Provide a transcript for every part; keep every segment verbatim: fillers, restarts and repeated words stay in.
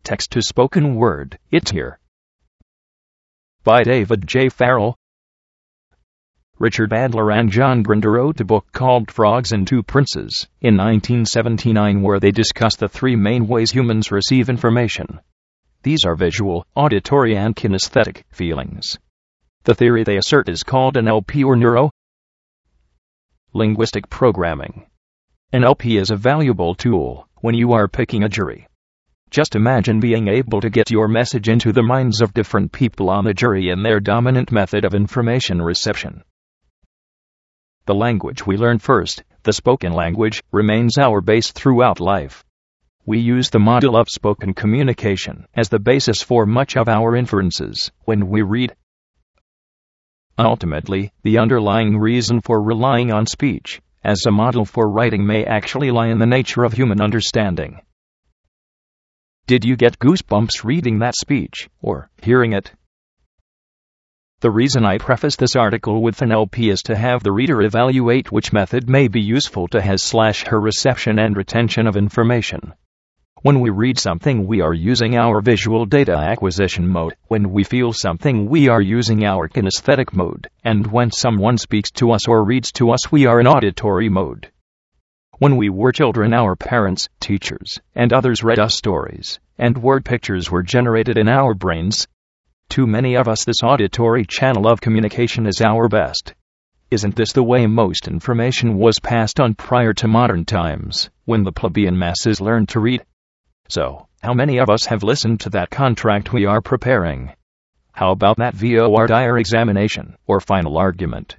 Text to Spoken Word, It's Here. By David J. Farrell. Richard Adler and John Grinder wrote a book called Frogs and Two Princes in nineteen seventy-nine, where they discuss the three main ways humans receive information. These are visual, auditory, and kinesthetic feelings. The theory they assert is called N L P, or Neuro Linguistic Programming. N L P is a valuable tool when you are picking a jury. Just imagine being able to get your message into the minds of different people on the jury in their dominant method of information reception. The language we learn first, the spoken language, remains our base throughout life. We use the model of spoken communication as the basis for much of our inferences when we read. Ultimately, the underlying reason for relying on speech as a model for writing may actually lie in the nature of human understanding. Did you get goosebumps reading that speech, or hearing it? The reason I preface this article with N L P is to have the reader evaluate which method may be useful to his slash her reception and retention of information. When we read something, we are using our visual data acquisition mode. When we feel something, we are using our kinesthetic mode. And when someone speaks to us or reads to us, we are in auditory mode. When we were children, our parents, teachers, and others read us stories, and word pictures were generated in our brains. To many of us, this auditory channel of communication is our best. Isn't this the way most information was passed on prior to modern times, when the plebeian masses learned to read? So, how many of us have listened to that contract we are preparing? How about that V O R D I R examination, or final argument?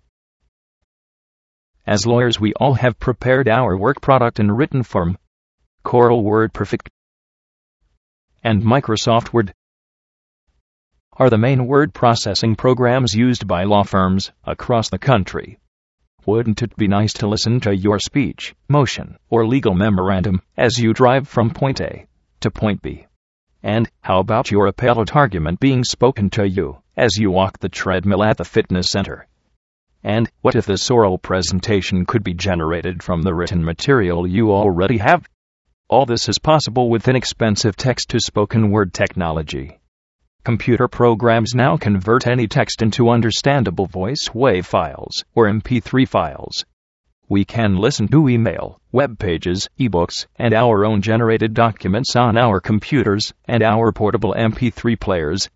As lawyers, we all have prepared our work product in written form. Corel WordPerfect and Microsoft Word are the main word processing programs used by law firms across the country. Wouldn't it be nice to listen to your speech, motion, or legal memorandum as you drive from point A to point B? And how about your appellate argument being spoken to you as you walk the treadmill at the fitness center? And what if this oral presentation could be generated from the written material you already have? All this is possible with inexpensive text-to-spoken word technology. Computer programs now convert any text into understandable voice WAV files or M P three files. We can listen to email, web pages, ebooks, and our own generated documents on our computers and our portable M P three players.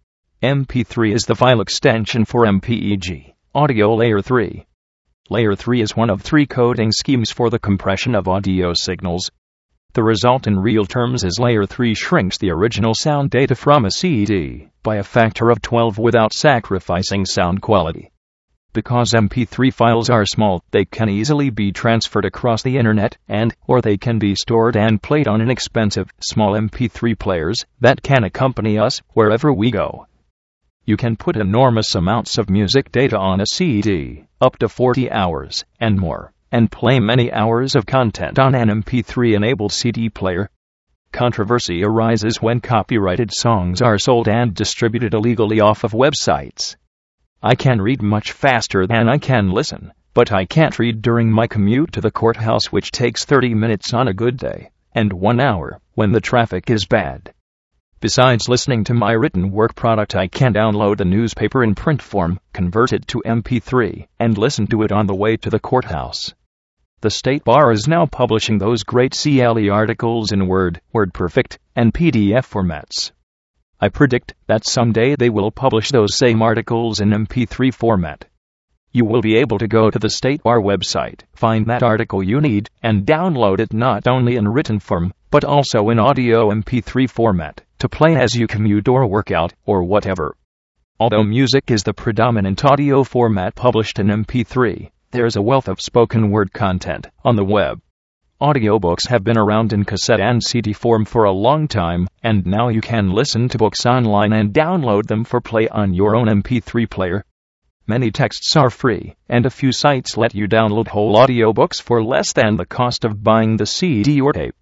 M P three is the file extension for M P E G, Audio Layer three. Layer three is one of three coding schemes for the compression of audio signals. The result in real terms is Layer three shrinks the original sound data from a C D by a factor of twelve without sacrificing sound quality. Because M P three files are small, they can easily be transferred across the internet, and, or they can be stored and played on inexpensive, small M P three players that can accompany us wherever we go. You can put enormous amounts of music data on a C D, up to forty hours, and more, and play many hours of content on an M P three-enabled C D player. Controversy arises when copyrighted songs are sold and distributed illegally off of websites. I can read much faster than I can listen, but I can't read during my commute to the courthouse, which takes thirty minutes on a good day, and one hour when the traffic is bad. Besides listening to my written work product, I can download the newspaper in print form, convert it to M P three, and listen to it on the way to the courthouse. The State Bar is now publishing those great C L E articles in Word, WordPerfect, and P D F formats. I predict that someday they will publish those same articles in M P three format. You will be able to go to the State Bar website, find that article you need, and download it not only in written form, but also in audio M P three format, to play as you commute or work out, or whatever. Although music is the predominant audio format published in M P three, there's a wealth of spoken word content on the web. Audiobooks have been around in cassette and C D form for a long time, and now you can listen to books online and download them for play on your own M P three player. Many texts are free, and a few sites let you download whole audiobooks for less than the cost of buying the C D or tape.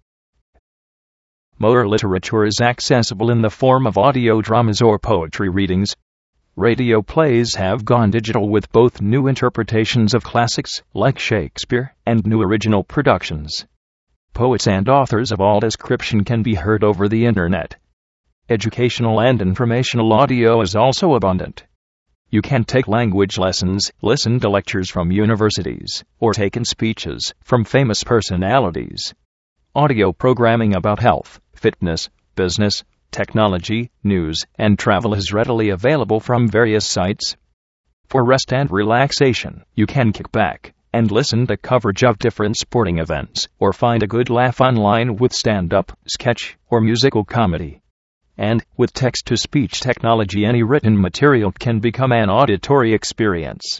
More literature is accessible in the form of audio dramas or poetry readings. Radio plays have gone digital with both new interpretations of classics, like Shakespeare, and new original productions. Poets and authors of all description can be heard over the internet. Educational and informational audio is also abundant. You can take language lessons, listen to lectures from universities, or take in speeches from famous personalities. Audio programming about health, fitness, business, technology, news, and travel is readily available from various sites. For rest and relaxation, you can kick back and listen to coverage of different sporting events, or find a good laugh online with stand-up, sketch, or musical comedy. And, with text-to-speech technology, any written material can become an auditory experience.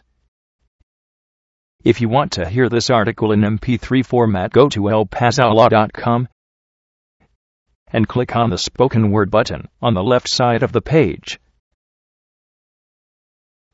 If you want to hear this article in M P three format, go to el paso law dot com and click on the spoken word button on the left side of the page.